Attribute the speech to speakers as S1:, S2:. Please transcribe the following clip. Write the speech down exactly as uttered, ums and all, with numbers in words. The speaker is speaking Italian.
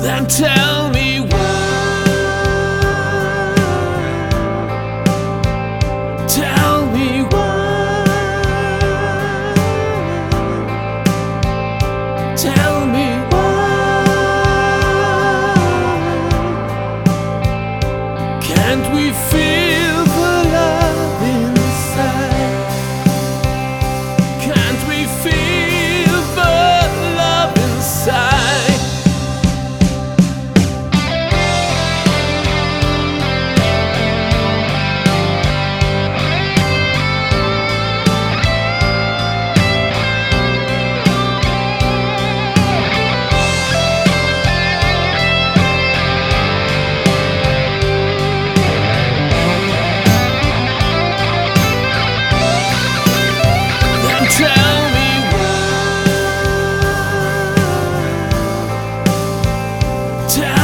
S1: Then tell me why. Tell me why. Tell me why. Can't we feel the love inside? Can't we feel the love inside? Tell me why. Tell